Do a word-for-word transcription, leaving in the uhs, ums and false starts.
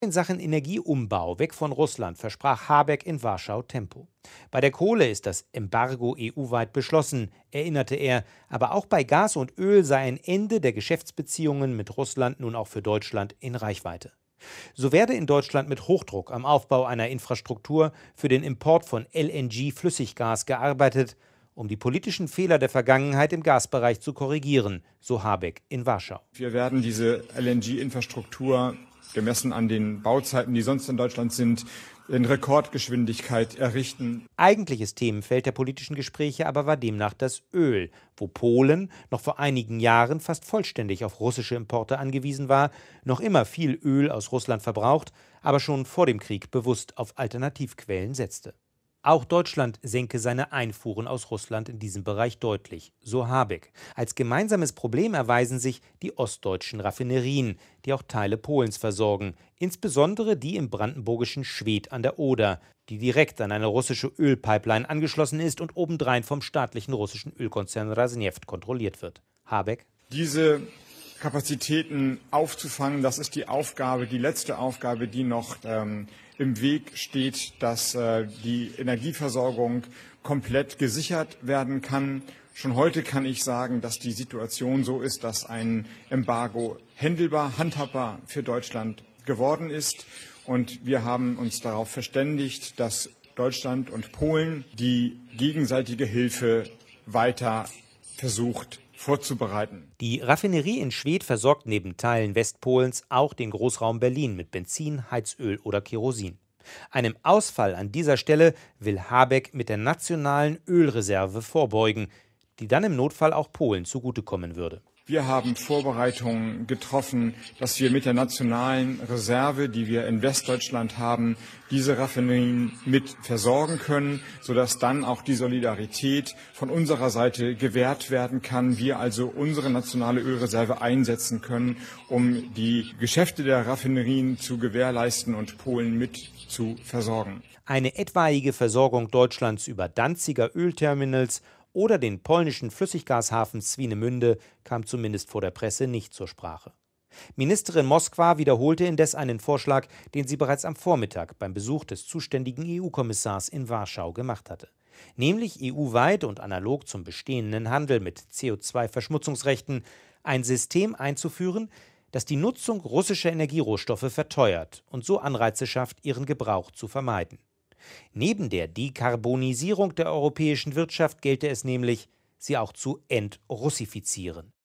In Sachen Energieumbau weg von Russland versprach Habeck in Warschau Tempo. Bei der Kohle ist das Embargo E U-weit beschlossen, erinnerte er. Aber auch bei Gas und Öl sei ein Ende der Geschäftsbeziehungen mit Russland nun auch für Deutschland in Reichweite. So werde in Deutschland mit Hochdruck am Aufbau einer Infrastruktur für den Import von L N G-Flüssiggas gearbeitet, um die politischen Fehler der Vergangenheit im Gasbereich zu korrigieren, so Habeck in Warschau. Wir werden diese L N G-Infrastruktur, gemessen an den Bauzeiten, die sonst in Deutschland sind, in Rekordgeschwindigkeit errichten. Eigentliches Themenfeld der politischen Gespräche aber war demnach das Öl, wo Polen noch vor einigen Jahren fast vollständig auf russische Importe angewiesen war, noch immer viel Öl aus Russland verbraucht, aber schon vor dem Krieg bewusst auf Alternativquellen setzte. Auch Deutschland senke seine Einfuhren aus Russland in diesem Bereich deutlich, so Habeck. Als gemeinsames Problem erweisen sich die ostdeutschen Raffinerien, die auch Teile Polens versorgen, insbesondere die im brandenburgischen Schwedt an der Oder, die direkt an eine russische Ölpipeline angeschlossen ist und obendrein vom staatlichen russischen Ölkonzern Rosneft kontrolliert wird. Habeck: Diese Kapazitäten aufzufangen, das ist die Aufgabe, die letzte Aufgabe, die noch ähm, im Weg steht, dass äh, die Energieversorgung komplett gesichert werden kann. Schon heute kann ich sagen, dass die Situation so ist, dass ein Embargo händelbar, handhabbar für Deutschland geworden ist. Und wir haben uns darauf verständigt, dass Deutschland und Polen die gegenseitige Hilfe weiter versucht vorzubereiten. Die Raffinerie in Schwedt versorgt neben Teilen Westpolens auch den Großraum Berlin mit Benzin, Heizöl oder Kerosin. Einem Ausfall an dieser Stelle will Habeck mit der nationalen Ölreserve vorbeugen, die dann im Notfall auch Polen zugutekommen würde. Wir haben Vorbereitungen getroffen, dass wir mit der nationalen Reserve, die wir in Westdeutschland haben, diese Raffinerien mit versorgen können, sodass dann auch die Solidarität von unserer Seite gewährt werden kann. Wir also unsere nationale Ölreserve einsetzen können, um die Geschäfte der Raffinerien zu gewährleisten und Polen mit zu versorgen. Eine etwaige Versorgung Deutschlands über Danziger Ölterminals oder den polnischen Flüssiggashafen Swinemünde kam zumindest vor der Presse nicht zur Sprache. Ministerin Moskwa wiederholte indes einen Vorschlag, den sie bereits am Vormittag beim Besuch des zuständigen E U-Kommissars in Warschau gemacht hatte. Nämlich E U-weit und analog zum bestehenden Handel mit C O zwei Verschmutzungsrechten ein System einzuführen, das die Nutzung russischer Energierohstoffe verteuert und so Anreize schafft, ihren Gebrauch zu vermeiden. Neben der Dekarbonisierung der europäischen Wirtschaft gelte es nämlich, sie auch zu entrussifizieren.